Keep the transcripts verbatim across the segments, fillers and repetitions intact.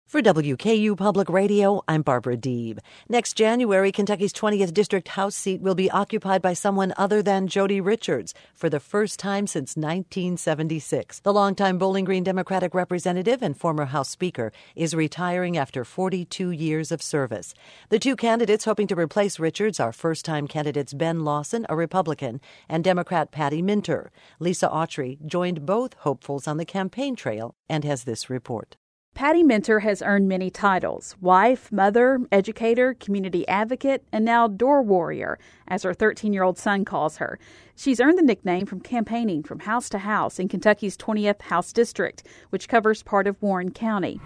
For W K U Public Radio, I'm Barbara Deeb. Next January, Kentucky's twentieth District House seat will be occupied by someone other than Jody Richards for the first time since nineteen seventy-six. The longtime Bowling Green Democratic representative and former House Speaker is retiring after forty-two years of service. The two candidates hoping to replace Richards are first-time candidates Ben Lawson, a Republican, and Democrat Patty Minter. Lisa Autry joined both hopefuls on the campaign trail and has this report. Patty Minter has earned many titles: wife, mother, educator, community advocate, and now door warrior, as her thirteen-year-old son calls her. She's earned the nickname from campaigning from house to house in Kentucky's twentieth House District, which covers part of Warren County.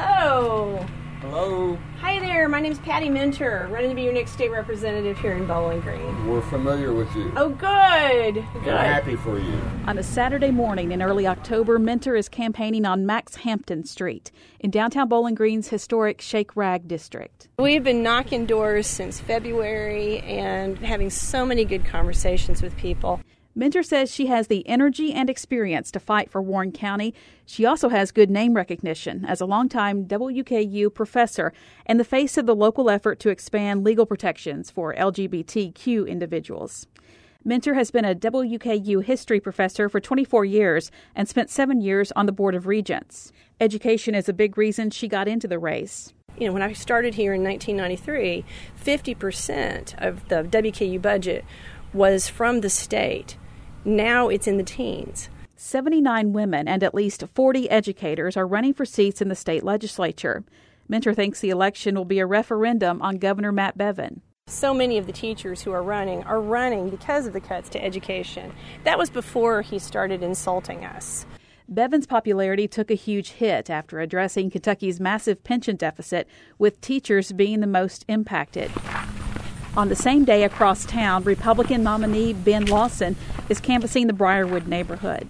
Hello. Hello. Hi there, my name's Patty Minter, running to be your next state representative here in Bowling Green. We're familiar with you. Oh, good. Good. We're happy for you. On a Saturday morning in early October, Minter is campaigning on Max Hampton Street in downtown Bowling Green's historic Shake Rag district. We've been knocking doors since February and having so many good conversations with people. Minter says she has the energy and experience to fight for Warren County. She also has good name recognition as a longtime W K U professor and the face of the local effort to expand legal protections for L G B T Q individuals. Minter has been a W K U history professor for twenty-four years and spent seven years on the Board of Regents. Education is a big reason she got into the race. You know, when I started here in nineteen ninety-three, fifty percent of the W K U budget was from the state. Now it's in the teens. seventy-nine women and at least forty educators are running for seats in the state legislature. Minter thinks the election will be a referendum on Governor Matt Bevin. So many of the teachers who are running are running because of the cuts to education. That was before he started insulting us. Bevin's popularity took a huge hit after addressing Kentucky's massive pension deficit, with teachers being the most impacted. On the same day across town, Republican nominee Ben Lawson is canvassing the Briarwood neighborhood.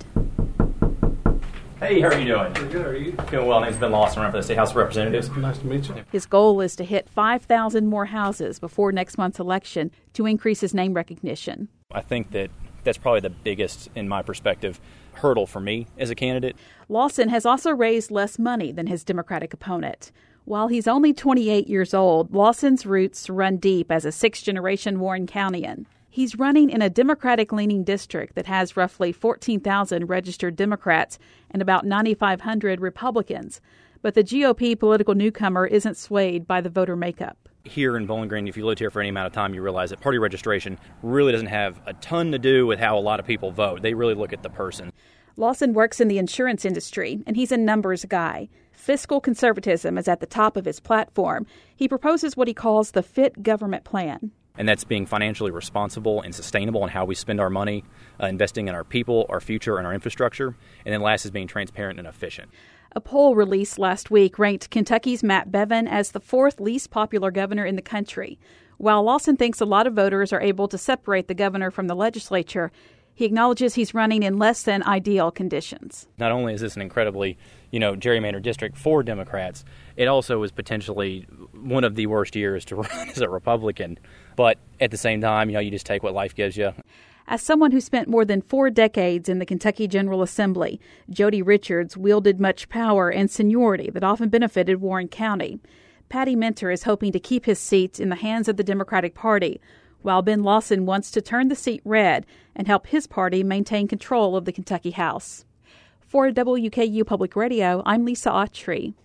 Hey, how are you doing? Pretty good, are you? Doing well. My name's Ben Lawson. I'm for the State House of Representatives. Nice to meet you. His goal is to hit five thousand more houses before next month's election to increase his name recognition. I think that that's probably the biggest, in my perspective, hurdle for me as a candidate. Lawson has also raised less money than his Democratic opponent. While he's only twenty-eight years old, Lawson's roots run deep as a sixth-generation Warren Countyan. He's running in a Democratic-leaning district that has roughly fourteen thousand registered Democrats and about nine thousand five hundred Republicans. But the G O P political newcomer isn't swayed by the voter makeup. Here in Bowling Green, if you lived here for any amount of time, you realize that party registration really doesn't have a ton to do with how a lot of people vote. They really look at the person. Lawson works in the insurance industry, and he's a numbers guy. Fiscal conservatism is at the top of his platform. He proposes what he calls the Fit Government Plan. And that's being financially responsible and sustainable in how we spend our money, uh, investing in our people, our future, and our infrastructure. And then last is being transparent and efficient. A poll released last week ranked Kentucky's Matt Bevin as the fourth least popular governor in the country. While Lawson thinks a lot of voters are able to separate the governor from the legislature, he acknowledges he's running in less than ideal conditions. Not only is this an incredibly, you know, gerrymandered district for Democrats, it also is potentially one of the worst years to run as a Republican. But at the same time, you know, you just take what life gives you. As someone who spent more than four decades in the Kentucky General Assembly, Jody Richards wielded much power and seniority that often benefited Warren County. Patty Minter is hoping to keep his seat in the hands of the Democratic Party, while Ben Lawson wants to turn the seat red and help his party maintain control of the Kentucky House. For W K U Public Radio, I'm Lisa Autry.